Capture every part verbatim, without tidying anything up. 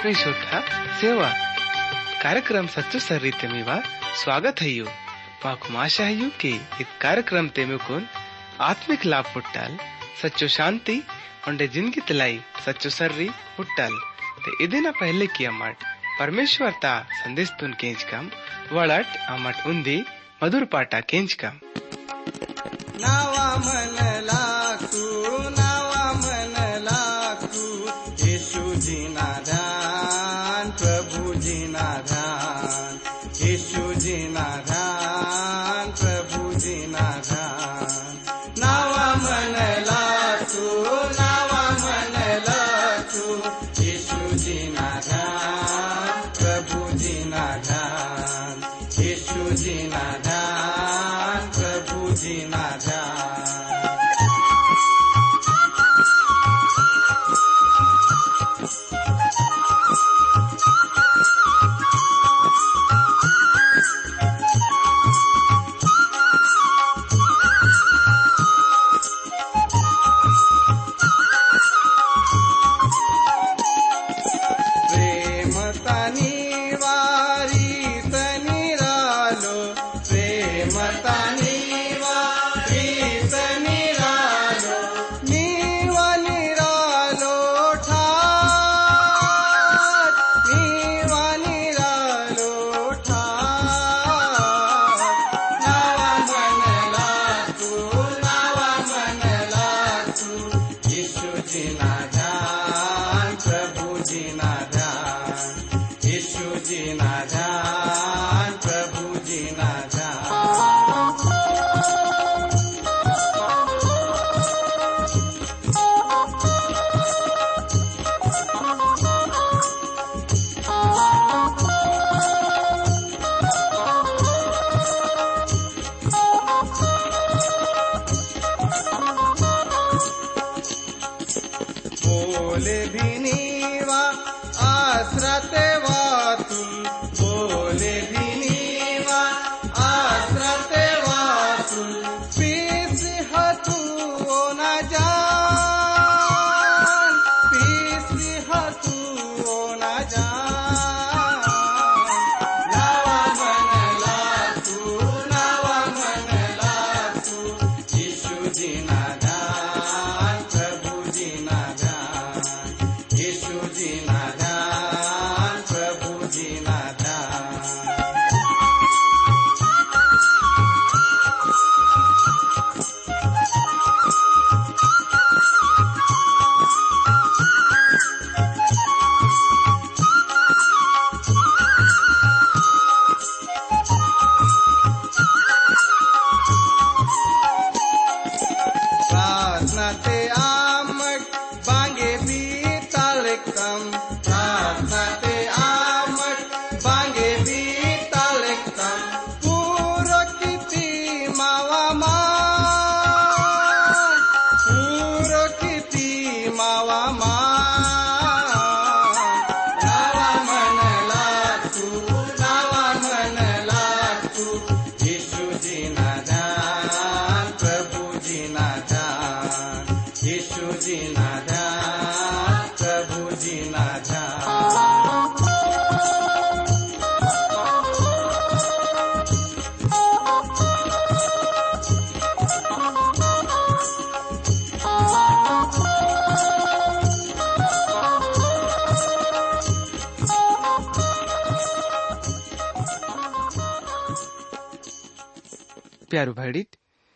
ఆత్మీయ సేవ कार्यक्रम सच्चो सर्रीते मीवा स्वागत है यू माकु आशा है कि इस कार्यक्रम ते मुकुन आत्मिक लाभ पुट्टाल सच्चो शांति उंडे जिंदगी तलाई सच्चो सर्री पुट्टाल ते इदिना पहले की अमट परमेश्वर ता संदेश तुन केंच कम वड़ट अमट उंदी मधुर पाटा केंच कम नावा मन लाकू नावा मन लाकू यीशु जी ना ध्यान प्रभु जी ना ध्यान यीशु जी ना ध्यान प्रभु जी ना ध्यान नावा मन लाकू नावा मन लाकू यीशु जी ना ध्यान प्रभु जी ना ध्यान यीशु जी ना ध्यान प्रभु जी ना ध्यान प्यारू भाईडीत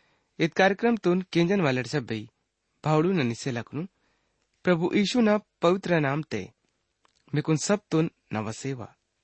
इत कार्यक्रम तुन केंजन वालड सब्बई भावड़ू न निसेलकनु प्रभु यीशु न पवित्र नाम ते मिकुन सब तुन नवसेवा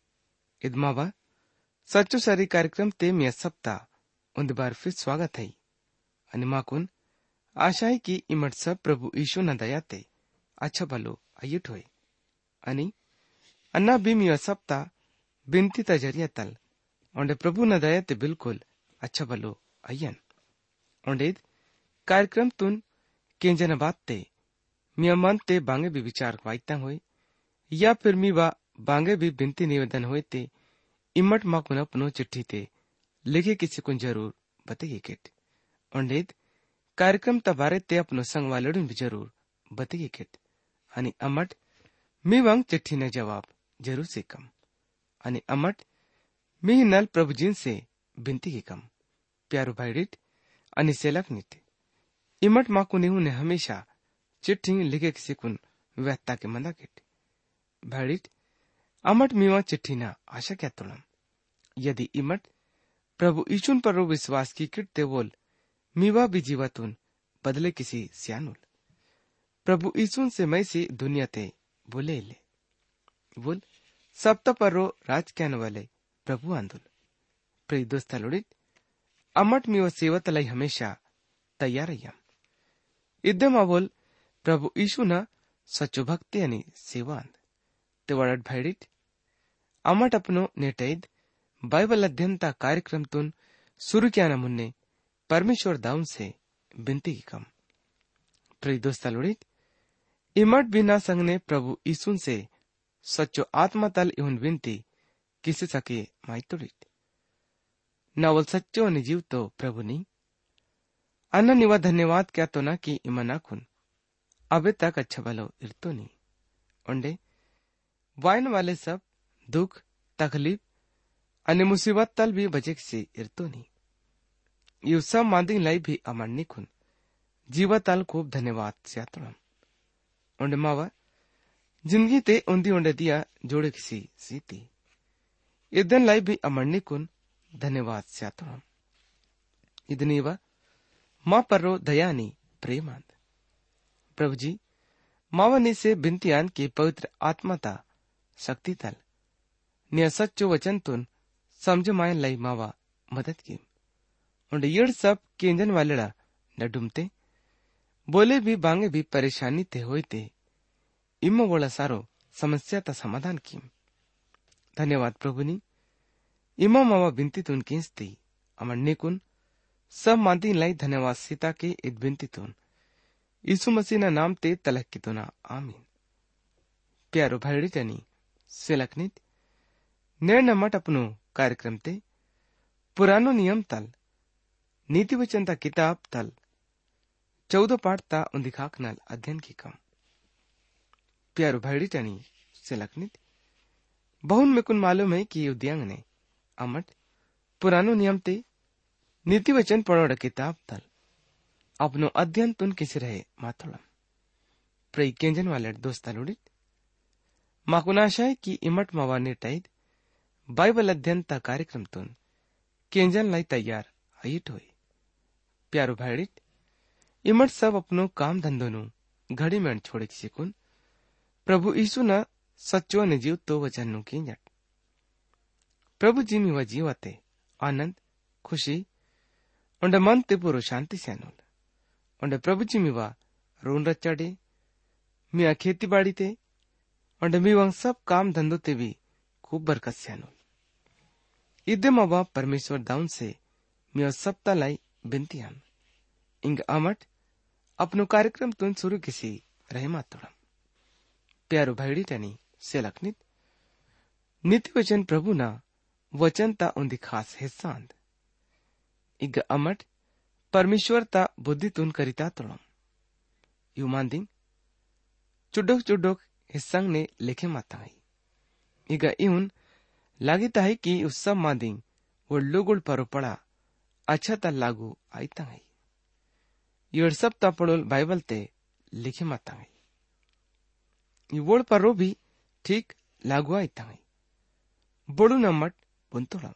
इदमावा सच्चो सारी कार्यक्रम ते मिया सप्ता उंद बार फिर स्वागत है अनि माकुन आशा है कि इमट सब प्रभु यीशु न दयाते अच्छा भलो अयुट होय अनि अन्ना भी मिया सप्ता बिनती तजरिया तल ओंडे प्रभु न दयाते बिल्कुल अच्छा भलो अयन ओंडेद कार्यक्रम तुन केंजन बात ते मिया मन ते बांगे भी विचार वाइता होय या फिर मी वा बांगे भी बिनती निवेदन होय ते इमट माकुन अपनो चिट्ठी ते लिखे किसी को जरूर बतेगी केट ओंडेद कार्यक्रम तबारे ते अपनो संग वालडून भी जरूर बतेगी केट आणि अमट मी वांग चिट्ठी ने जवाब जरूर से कम आणि अमट मी नल प्रभुजीन से बिनती की कम प्यारो भाईडीट आणि सेलक नीते इमट माकू नेहू ने हमेशा चिट्ठी लिखे किसी कुन व्यक्ता के मंदा केट भाईडीट अमट मीवा चिट्ठी ना आशा क्या तुलम यदि इमट प्रभु ईचुन पर विश्वास की किटते बोल मीवा भी जीवातुन बदले किसी सियानुल प्रभु ईसुन से मैं सी दुनिया ते बोले ले बोल सप्त पर रो राज कहने वाले प्रभु आंदुल प्रिय दोस्त लुड़ित अमट मीवा सेवत लाई हमेशा तैयार यम इद्दम बोल प्रभु ईशु न सच्चो भक्ति आणि सेवा अंद ते वडत भाईडीत अमट अपनो नेटैद बाइबल अध्ययनता कार्यक्रम तुन सुरू किया न मुन्ने परमेश्वर दाऊन से बिनती की कम प्रिय दोस्त लुड़ित इमट बिना संग ने प्रभु ईसुन से सच्चो आत्मा तल इहुन विनती किसी सके माइतुड़ित नवल सच्चो निजीव तो प्रभु नी अन्न निवा धन्यवाद क्या तो ना कि इमना कुन अबे तक अच्छा भलो इरतो नी उंडे वाइन वाले सब दुख तकलीफ अन्य मुसीबत तल भी बचे से इरतो नी यू सब मांदी लाई भी अमरनी कुन जीवा तल खूब धन्यवाद स्यातुड़म उंडे मावा जिंदगी ते उन्दी उंडे दिया जोड़े किसी सीती इदन लाई भी अमरनी कुन धन्यवाद स्यातुड़म इदनी वा माँ पर्रो दयानी प्रेमांद प्रभु जी मावनी से बिनतियान की पवित्र आत्माता शक्ति तल निया सच्चो वचन तुन समझ मायन लाई मावा मदद की उंडे येड़ सब केंजन वालेड़ा न डुमते बोले भी बांगे भी परेशानी ते होई ते इम्म बोला सारो समस्या ता समाधान की धन्यवाद प्रभु नी इमा मावा बिनती तुन किंस्ती अमर निकुन सब मांती लाई धन्यवाद सीता के इत बिनती तुन यीशु मसीह ना नाम ते तलक की तुना आमीन प्यारो भाईडी टनी सेलकनित निर्णय मट अपनो कार्यक्रम ते पुरानो नियम तल नीति वचन ता किताब तल चौदह पाठ ता उन्दिखाक नल अध्ययन की कम प्यारो भाईडी टनी सेलकनित बहुन में कुन मालूम है कि उद्यांग ने अमट पुरानो नियम ते नीति वचन पढ़ोड़ किताब तल अपनो अध्ययन तुन किसी रहे माथोड़म प्रई केंजन वाले दोस्ता लुड़ित माकुनाशा है कि इमट मावा ने टाइद बाइबल अध्ययन ता कार्यक्रम तुन केंजन लाई तैयार आईट होई प्यारो भाईडित इमट सब अपनो काम धंधो नु घड़ी में छोड़े किसी कुन प्रभु यीशु न सच्चो ने जीव तो वचन नु केंजट प्रभु जी मी व जीवते आनंद खुशी उंडे मन ते पूरो शांति से अनुल उंडे प्रभु जी मी वा रोन रचाडे मिया खेती बाड़ी ते उंडे मी वंग सब काम धंधो ते भी खूब बरकत से अनुल इदे मावा परमेश्वर दाउन से मिया सप्ता लाई बिनती हम इंग अमट अपनो कार्यक्रम तुन शुरू किसी रहमा तोड़म प्यारो भाईडी टनी से लखनित नीति वचन प्रभु ना वचन ता उन्दी खास हिस्सा अंद इग अमट परमेश्वर ता बुद्धि तुन करिता तोड़म यू मांदिंग चुडोक चुडोक हिस्संग ने लिखे माता इग इउन लागिता है कि उस सब मांदिंग वो लोगुल परो पड़ा अच्छा ता लागू आई तंगई ये सब ता पड़ोल बाइबल ते लिखे माता ये वोड़ परो भी ठीक लागू आई तंगई बड़ू नमट बुंतोड़म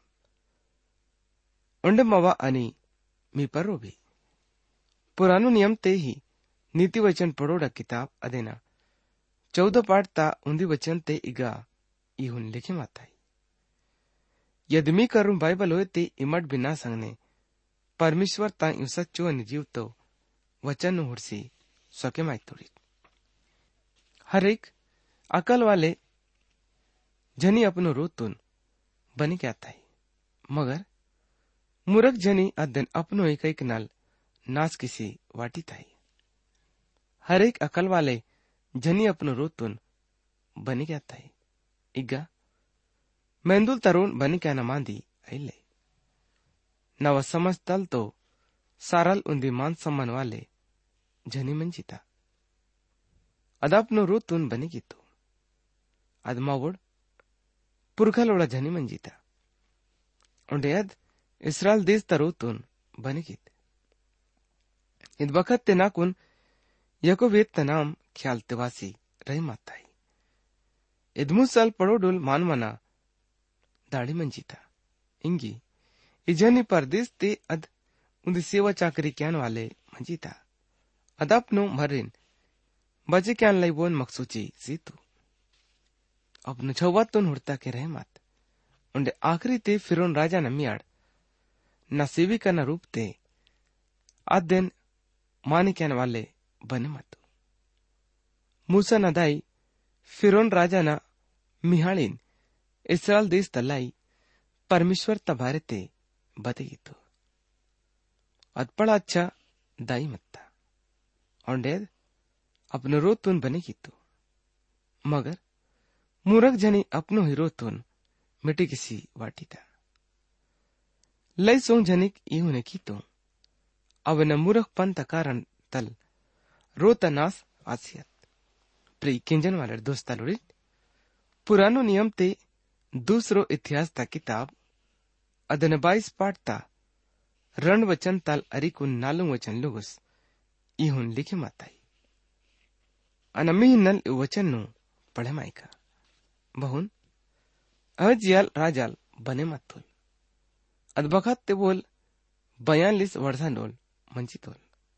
उंडे मवा अनि मी परो भी पुरानो नियम ते ही नीति वचन पढ़ोड़ा किताब अदेना चौदह पाठ ता उन्दी वचन ते इगा इहुन लिखे माता यदि मी करूं बाइबल होए ते इमट बिना संगने परमेश्वर ता यू सच्चो अनि जीव तो वचन हुरसी सके माई थोड़ी हर एक अकल वाले जनी अपनो रोतुन बनी क्या था मगर मूर्ख जनी अदन अपनो एक एक नल नाच किसी वाटी था हर एक अकल वाले जनी अपनो रोतुन बनी क्या था इगा मेंदुल तरुण बनी क्या न मांदी आइले नव समझ तल तो सारल उन्दी मान सम्मान वाले जनी मंजिता अदापनो रोतुन बनी की तो अदमावुड पुरखलोड़ा झनी मंजीता उंडे अद इसराइल देश तरोतून बनिकित id वक्त ते नाकुन यकोवेत तनाम ख्याल तेवासी रही माताई id मुसल पड़ोडुल मानवना दाढ़ी मंजीता इंगी इजनी परदेश ते अद उन्दी सेवा चाकरी क्यान वाले मंजीता अदपनो मरिन बजे क्यान लाई बोन मकसूची सीतू अपनो छवातुन हुड़ता के रहमत उंडे आखिरी ते फिरोन राजा नमियाड़ न सेविका न रूप ते अदन माने क्यान वाले बने मतु मूसा नदाई फिरोन राजा न मिहाड़िन इसराइल देश तलाई परमेश्वर तबारे ते बतेगितु अदपड़ा अच्छा दाई मत्ता औंडे अपनो रोतुन बनेगितु मगर मूरख जनी अपनो ही रोतुन मिटी किसी वाटीता लई सोंग जनिक इहुने कीतो अब न मूरख पंत कारण तल रोता नास आसियत प्री किंजन वाले दोस्ता लुड़ित पुरानो नियम ते दूसरो इतिहास ता किताब अदन बाईस पाठता रण वचन ताल अरिकुन नालू वचन लुगुस इहुन लिखे माताई अनमी नल वचन नु पढ़े माइका बहुन अजियाल राजाल बने मतुल अदबखत ते बोल बयालीस वर्षा डोल मंची तोल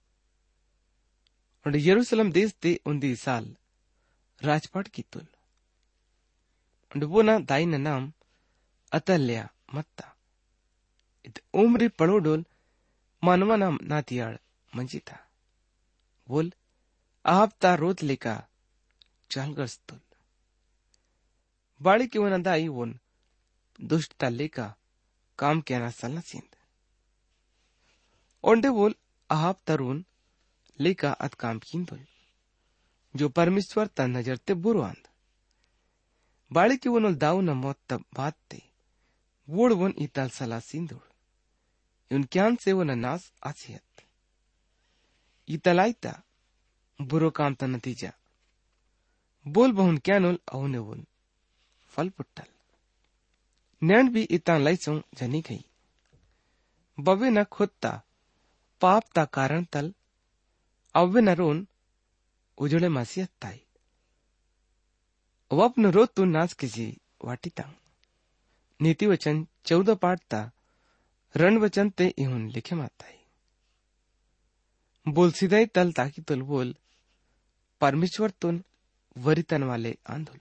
और यरूशलेम देश ते उन्दी साल राजपाट की तुल और वो ना दाई न नाम अतल्या मत्ता इत उम्री पड़ो डोल मानवा नाम नातियाड़ मंची था बोल आप ता रोत लेका चाल गस्तुल बाड़ी की वन दाई वन दुष्टता लेका काम क्या ना सलना सींद ओंडे बोल आप तरुण लेका अत काम कींदुल जो परमेश्वर ता नजर ते बुरो आंद बाड़ी की वन दाऊ न मौत तब बात ते वोड़ वन इताल सला सींदुल उन क्यान से वन नास आसियत इतलाइता बुरो काम ता नतीजा बोल बहुन क्यानुल अहुने वन फल पुट्टल नैन भी इता लाइसों जनी गई बवे न खुदता पाप ता कारण तल अव्वे न रोन उजड़े मासियत ताई वपन रो तू नाच किसी वाटिता नीति वचन चौदह पाठता रण वचन ते इहुन लिखे माताई बोल सीधाई तल ताकि तुल बोल परमेश्वर तुन वरितन वाले आंधुल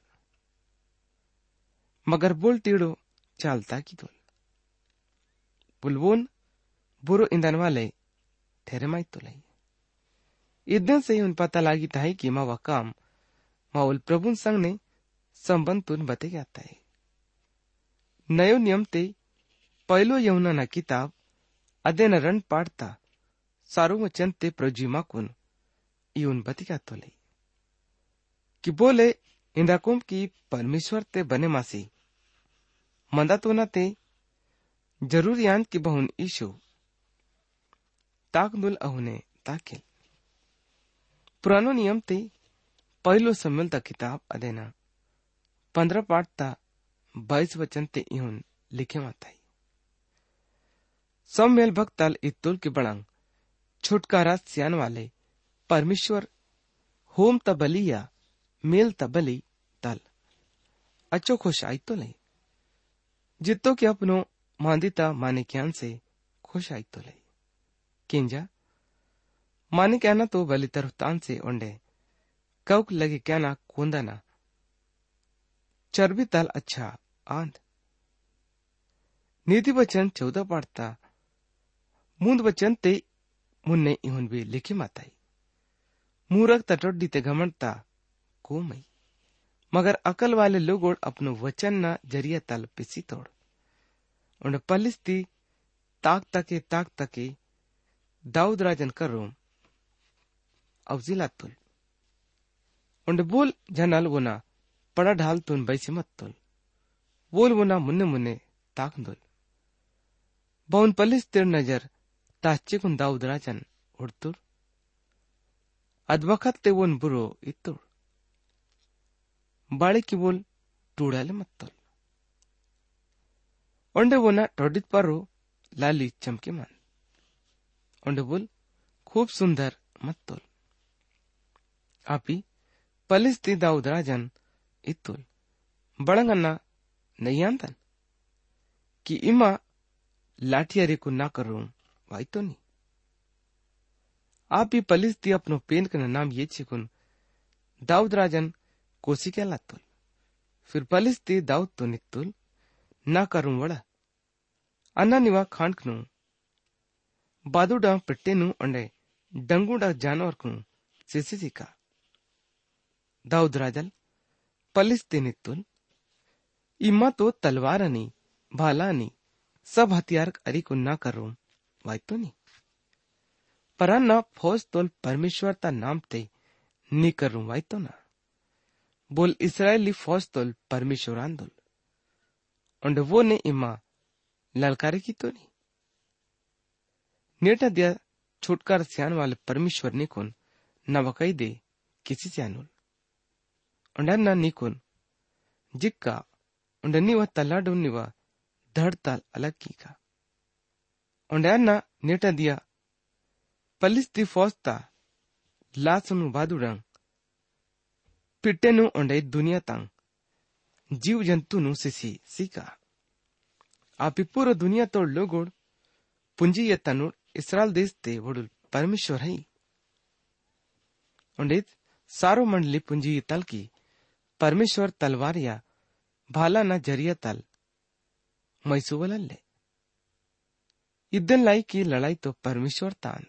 मगर बोल टीड़ो चालता की तुल बुलबोन बुरो ईंधन वाले ठहरे माई तुलाई इदन से ही उन पता लागी ताई कि मावा काम माउल प्रभु संग ने संबंध तुन बते जाता है नयो नियम ते पहलो यमुना ना किताब अदेन रण पाड़ता सारो वचन ते प्रजीमा कुन इउन बती का तुलाई कि बोले इंदाकुम की परमेश्वर ते बने मासी मंदा तो ना ते जरूर यान की बहुन ईशु ताकनुल अहुने ताकिल पुरानो नियम ते पहलो सम्मेल ता किताब अदेना पंद्रह पाठ ता बाईस वचन ते इहुन लिखे माताई सम्मेल भक्ताल इतुल के बड़ंग छुटकारा सियान वाले परमेश्वर होम तबलिया मेल तबली तल अच्छो खुश आई तो नहीं जितो के अपनो मांदिता माने क्यान से खुश आई तो नहीं किंजा माने क्या ना तो बलि तरफतान से ओंडे कौक लगे क्या ना कोंदा ना चर्बी तल अच्छा आंध नीति वचन चौदह पढ़ता मुंद वचन ते मुन्ने इहुन भी लिखी माताई मूरख तटोड्डी ते घमंडता को मई मगर अकल वाले लोग अपनो वचन ना जरिया तल पिसी तोड़ उन पलिस्ती ताक तके ताक तके दाऊद राजन कर रोम अवजिला तुल उन बोल जनल वोना पड़ा ढाल तुन बैसी मत तुल बोल वोना मुन्ने मुन्ने ताक दुल बहुन पलिस्तीर नजर ताच्चे कुन दाऊद राजन उड़तुर अदवखत ते वोन बुरो इतुर बाड़े की बोल टूड़ाले मत तुल ओंडे वो ना टोडित पारो लाली चमके मान ओंडे बोल खूब सुंदर मत तोल आपी पलिस्ती दाऊद राजन इतुल बड़ंगन्ना नहीं आंतन कि इमा लाठियारी को ना करूं वाई तो नहीं आप ही पलिस्ती अपनो पेन का नाम ये चिकुन दाऊद राजन कोसी क्या लातुल फिर पलिस्ती दाऊद तो नित्तुल ना करूं वड़ा अन्ना निवा खांडकनु बादुडा पिट्टेनु अंडे डंगुडा जानवर कनु सिसिका दाऊद राजल पलिस्ती नित्तुल इमा तो तलवार नहीं भाला नहीं सब हथियार अरी को ना करूं वाई तो नहीं पर ना फौज तोल परमेश्वर ता नाम ते नी करूं वाई तो ना बोल इसराइली फौज तोल परमेश्वर आंदोल और वो ने इमा ललकारी की तो नहीं नेटा दिया छुटकार सियान वाले परमेश्वर ने कौन न वकई दे किसी से अनुल और ना निकुन जिक्का और निवा तलाडो निवा धड़ताल अलग की का और ना नेटा दिया पलिस्ती फौजता लासनु बादुडंग पिट्टेनु ओंडे दुनिया तंग जीव जंतु नु सिसी सीका आपी पूरा दुनिया तोड़ लोगोड़ पुंजी ये तनुड़ इसराइल देश ते वडुल परमेश्वर है ओंडे सारो मंडली पुंजी ये तल की परमेश्वर तलवार या भाला ना जरिया तल मैसूवल ले इदन लाई की लड़ाई तो परमेश्वर तान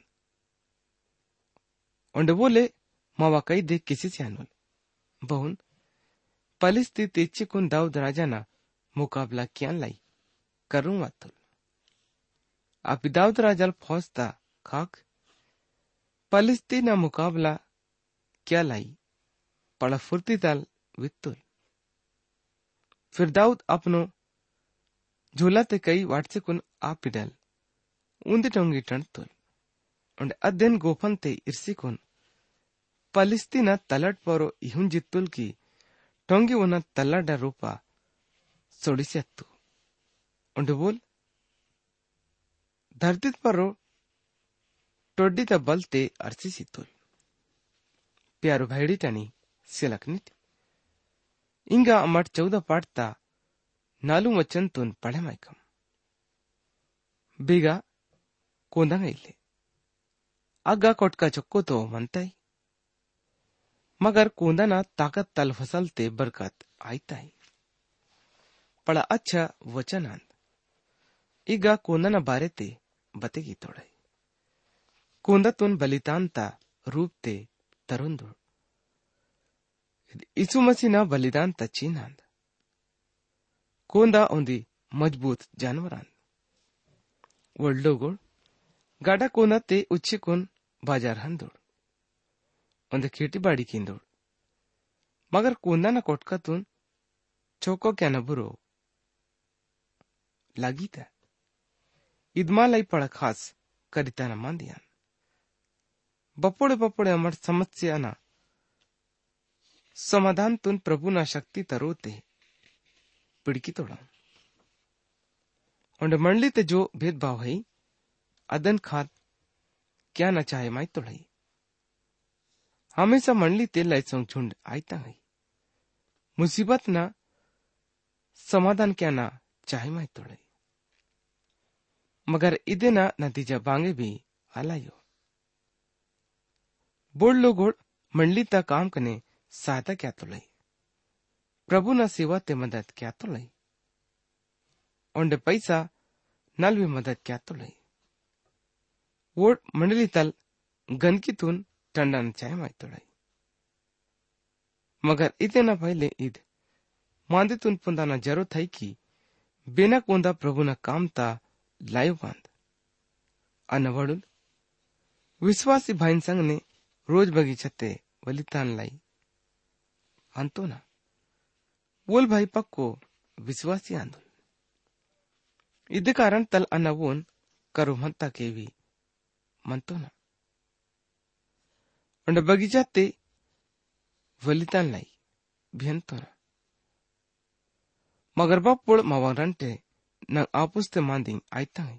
ओंडे बोले मावा कई दे किसी से अनुल बहुन पलिस्ती तेची कुन दाऊद राजा ना मुकाबला क्या लाई करूं वातुल आप दाऊद राजा फौजता खाक पलिस्ती ना मुकाबला क्या लाई पड़ा फुर्ती ताल वित्तुल फिर दाऊद अपनो झूला ते कई वाटसे कुन आप डल उन्द टोंगी टणतुल और अध्ययन गोफन ते इर्सी कुन पलिस्तीना तलट परो इहुन जित्तुल की टोंगी वना तल्लाडा रूपा सोडिसेत्तु और बोल धरती परो टोड्डी ता बलते अर्सी सितुल प्यारो भाईडी टनी सिलकनिट इंगा अमट चौदह पाठता नालू वचन तुन पढ़े माइकम बेगा कोंदंग इले अग्गा कोटका चक्को तो मनताई मगर कोंदना ताकत तल फसलते बरकत आईता ही पड़ा अच्छा वचन आंद इगा कोंदना बारे ते बतेगी तोड़ाई कोंदा तुन बलिदानता रूप ते तरुंदु इसु मसीह ना बलिदान ता चीनांद कोंदा ओंदी मजबूत जानवरान वर्ल्डोगोड़ गाडा कोंदा ते उच्छे कोन बाजार हंदोड़ ओंदे खेती बाड़ी किंदोड़ मगर कोंदा ना कोटका तुन चौको क्या न बुरो लागी था इदमा लाई पड़ा खास करिता न मान दिया बपोड़े बपोड़े अमर समस्या ना समाधान तुन प्रभु ना शक्ति तरोते पिड़की तोड़ा और मंडली ते जो भेदभाव है अदन खात क्या न चाहे माई तोड़ाई हमेशा मंडली ते लाइसों झुंड आईता है मुसीबत ना समाधान क्या ना चाहे माई तोड़ाई मगर इदे ना नतीजा बांगे भी आलायो बोल लो गोड़ मंडली ता काम कने सहायता क्या तोड़ाई प्रभु ना सेवा ते मदद क्या तोड़ाई ओंडे पैसा नल भी मदद क्या तोड़ाई वो मंडली तल गनकी तुन टंडन चाहे माई तोड़ाई मगर इते ना पहले ईद मांदे तुन पुंदाना जरो थाई की बिना कोंदा प्रभु ना काम ता लायो बांध अनवड़ुल विश्वासी भाईन संग ने रोज बगीचते वलितान लाई अंतो ना बोल भाई पक्को विश्वासी आंदोल इदे कारण तल अनवोन करो मनता के भी मनतो ना अंड बगीचाते वलितान लाई भियंतो ना मगर बापुड़ मवारंटे nang apuste manding aitai.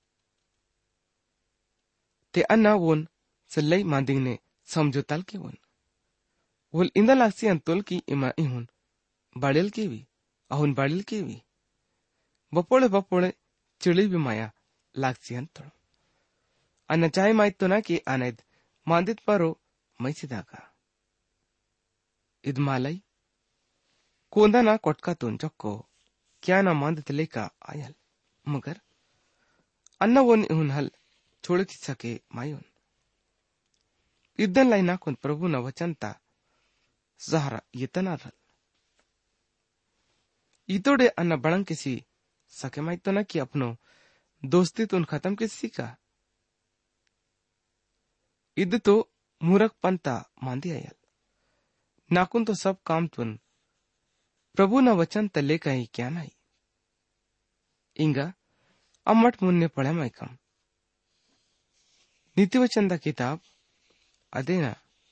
Te anna won sallai manding ne samjo tal ke won. Wol inda laksi antol ki ima ihun badel ke vi ahun badel ke vi. Bapole bapole chili bi maya laksi antol. Anna chai mai to na ki aned mandit paro mai sidaka. Id malai कोंदा ना कोटका तुन चक्को क्या ना मांदत लेका oil मगर अन्ना वोन इहुन हल छोड़े थी सके मायोन इदन लाई ना कुन प्रभु न वचनता जहरा यतना रल इतोड़े अन्ना बड़ंग किसी सके माई तो ना कि अपनो दोस्ती तुन खत्म किसी का इद तो मूरख पंता मांदी आयल नाकुन तो सब काम तुन प्रभु न वचन तले का ही क्या नहीं इंगा अम्मट मुन्ने पढ़े माइकम नीति वचन दा किताब अदेना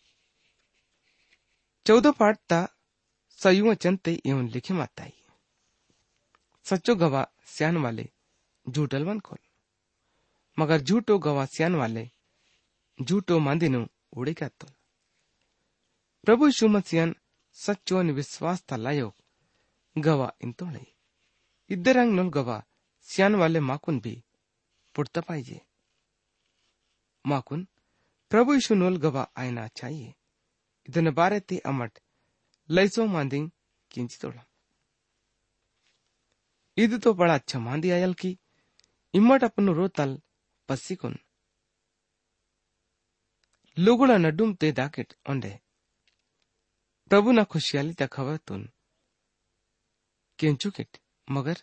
चौदह पाठ ता सयु वचन ते एवं लिखे माताई सच्चो गवा स्यान वाले झूठल वन खोल मगर झूठो गवा स्यान वाले झूठो मांदिनु उड़े का तो प्रभु यीशु मसीहन सच्चो नि विश्वास ता लायो गवा इंतोळे इद्धरंग नोल गवा स्यान वाले माकुन भी पुड़ता पाइजे माकुन प्रभु यीशु नोल गवा आयना चाहिए इधन बारे ते अमट लैसो मांदिंग किंच तोड़ा इध तो बड़ा अच्छा मांदी आयल की इम्मट अपनो रोतल पसिकुन लोगुड़ा नडुम ते दाकेट ओंडे प्रभु ना खुशियाली तक खबर तुन केंचुकेट मगर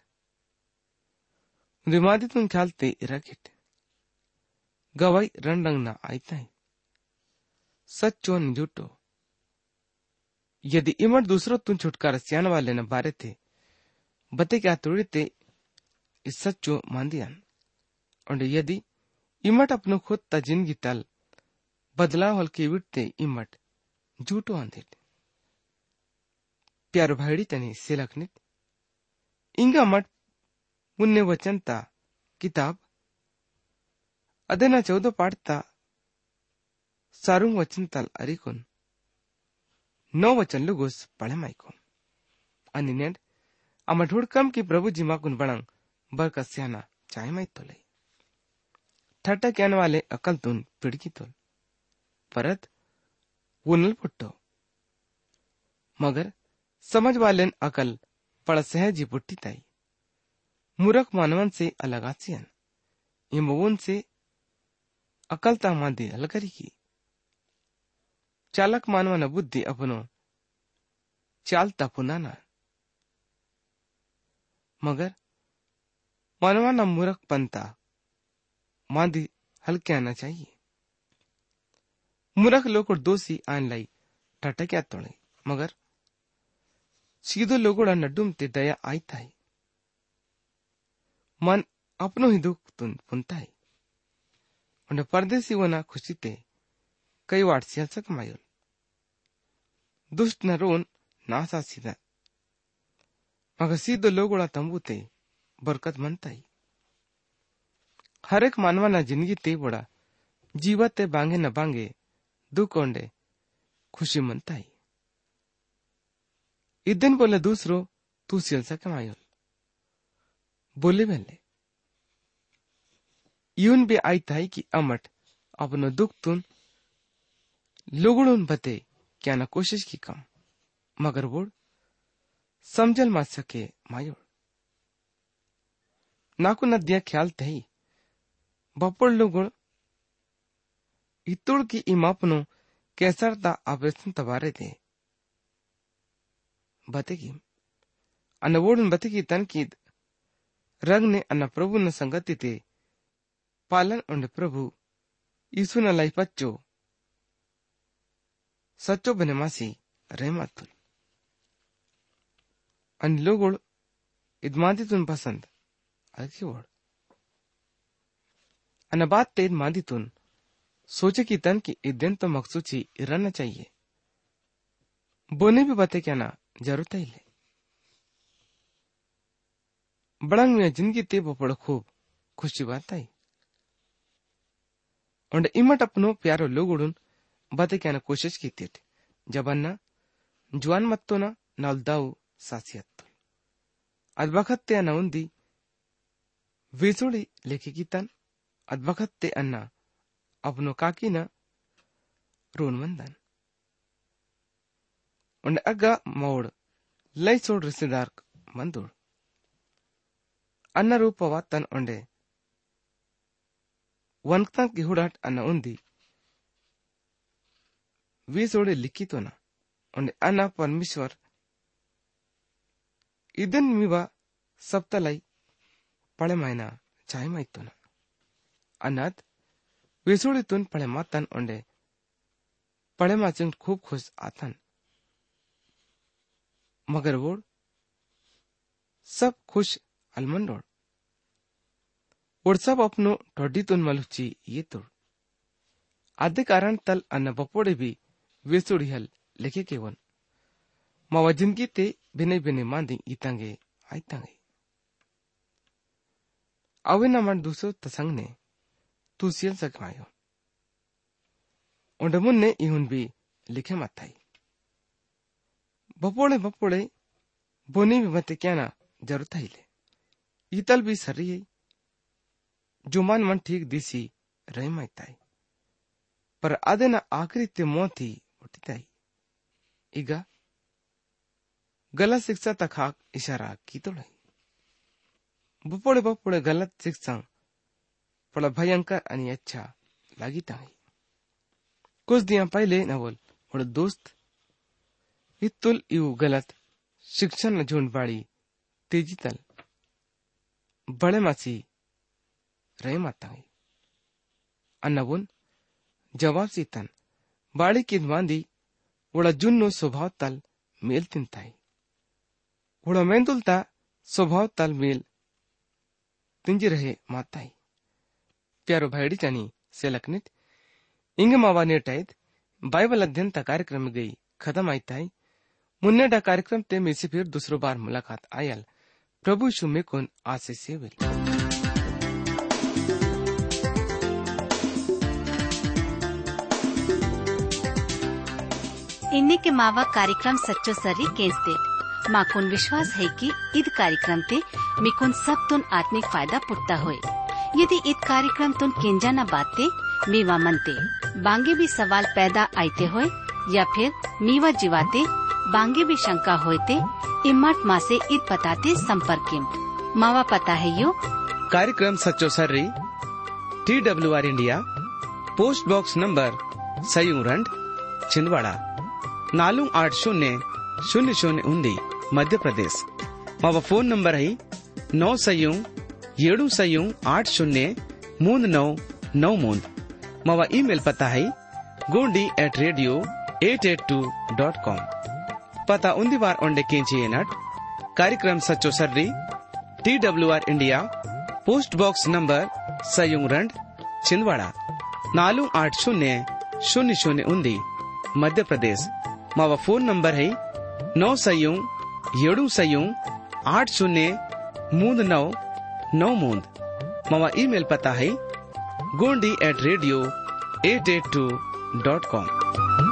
रिमादी तुन ख्यालते इराकेट गवाई रंडंग ना आईता है सच्चो न झूठो यदि इमट दूसरो तुन छुटकारा सियान वाले न बारे थे बते क्या तोड़े ते इस सच्चो मांदियान और यदि इमट अपनो खुद ता जिंदगी तल बदलाव हल के विटते इमट झूठो आंधेट प्यार भाईड़ी तने सिलखनित इंगा मट मुन्ने वचनता किताब अदेना चौदह पाठता सारुंग वचन तल अरिकुन नौ वचन लुगुस पढ़े माइको अनिनेड अमठुड़ कम की प्रभु जी माकुन बड़ंग बरकत स्याना चाहे माई तो लई ठट्टा कहने वाले अकल तुन पिड़की तुल परत वुनल पुट्टो मगर समझ वालेन अकल पड़ सहजी पुट्टी ताई मूर्ख मानवन से अलग आसियन इमवुन से अकलता मांदी अलगरी की चालक मानवन बुद्धि अपनो चालता पुनाना मगर मानवाना मूर्ख पंता मांदी हल्के आना चाहिए मूर्ख लोग दोषी आन लाई टटा क्या तोड़े मगर सीधो लोगोड़ा नड्डुम ते दया आई था मन अपनो ही दुख तुन पुनता है उन्हें परदेसी वना खुशी ते कई वाट सियासक मायोल दुष्ट न रोन नासा सीधा मगर सीधो लोगोड़ा तंबू ते बरकत मनता ही हर एक मानवाना जिंदगी ते बड़ा जीवत ते बांगे न बांगे दुख ओंडे खुशी मनता ही इदन बोले दूसरो तू सियल सके मायोल बोले वेले यून भी आई था कि अमट अपनो दुख तुन लोगुड़ुन बते क्या ना कोशिश की कम मगर वो समझल मत सके मायोल नाकु नदिया ख्याल थे बपोड़ लोगुड़ इतुड़ की इमापनो कैसर ता आवेशन तबारे थे बतेगी अनवोड़न बतेगी तनकीद रंग ने अन्न प्रभु न संगति ते पालन उन्ड प्रभु यीशु न लाई पच्चो सच्चो बने मासी रहमतुल अन लोगोड़ इदमादी तुन पसंद अलगी ओड़ अन बात ते इदमादी तुन सोचे की तन की इदन तो मकसूची रहना चाहिए बोने भी बते क्या ना जरूरत ही ले बड़ंग में जिंदगी ते बपड़ खूब खुशी बात आई और इमट अपनो प्यारो लोग उड़ून बातें क्या ना कोशिश की थी जब अन्ना जुआन मत तो ना नालदाऊ सासियत तो अदबखत ते अन्ना उन्दी वेसोड़ी लेके की तन अदबखत ते अन्ना अपनो काकी ना रोन मंदन और अग्गा मोड़ लई सोड़ रिश्तेदार मंदुड़ अन्ना रूपवा तन ओंडे वनकता की हुडाट अन्ना उन्दी वेसोड़े लिखी तो ना और अन्ना परमेश्वर इदन मीवा सप्तलाई पढ़े मायना चाहे माई तो ना अन्नाद वेसोड़े तुन पढ़े मातन ओंडे पढ़े माचन खूब खुश आतन मगर वो सब खुश अलमंडोड़ और सब अपनो ठोडी तुन मलुची ये तोड़ आधे कारण तल अन्ना बपोड़े भी वेसोड़ी हल लेके केवन मावा जिंदगी ते बिने बिने मांदी इतांगे आइतांगे अवे न मन दूसरो तसंग ने तू सियल सकमायो और मुन्ने इहुन भी लिखे मताई बपोड़े बपोड़े बोनी भी मते क्या ना जरूरत है ले इतल भी सरी है जो मन मन ठीक दिसी रह मायताई पर आधे ना आखिरी ते मोती उठताई इगा गलत शिक्षा तक हाक इशारा की तो नहीं बपोड़े बपोड़े गलत शिक्षा पड़ा भयंकर अनि अच्छा लगी ताई कुछ दिया पहले न बोल और दोस्त इतुल यू गलत शिक्षण न झुंड बाड़ी तेजी तल बड़े मासी रहे माताई अन्नबुन जवाब सीतन बाड़ी की मांदी उड़ा जुन्नो स्वभाव तल मेल तिनताई उड़ा मेंदुलता स्वभाव तल मेल तिंजी रहे माताई प्यारो भाईडी जानी सेलकनित इंगे मावा नेटाइत बाइबल अध्ययन ता कार्यक्रम में गई खत्म आई ताई मुन्ने डा कार्यक्रम ते में से फिर दूसरो बार मुलाकात आयल प्रभु यीशु में कौन आशीष से विल इन्ने के मावा कार्यक्रम सच्चो सरी केंसते माकुन विश्वास है कि इद कार्यक्रम ते मिकुन सब तुन आत्मिक फायदा पुट्टा होए यदि इत कार्यक्रम तुन केंजा न बाते मीवा मनते बांगे भी सवाल पैदा आते होए या फिर मीवा जीवाते बांगे भी शंका होते इम्मत माँ से इत पताते संपर्क मावा पता है यो कार्यक्रम सच्चो सर्री T W R India post box number सयूरंड छिंदवाड़ा नालू आठ शून्य शून्य शून्य उन्दी मध्य प्रदेश मावा फोन नंबर है नौ सयू येडू सयू आठ शून्य मूंद नौ नौ मूंद मावा ईमेल पता है Gondi at radio at at two dot com पता उन्दी बार ओंडे केंची नट कार्यक्रम सच्चो सर्री T W R India post box number सयूरंड छिंदवाड़ा नालू आठ शून्य शून्य शून्य उन्दी मध्य प्रदेश मावा फोन नंबर है नौ सयू येडू सयू आठ शून्य मूंद नौ नौ मूंद मावा ईमेल पता है Gondi at radio at at two dot com.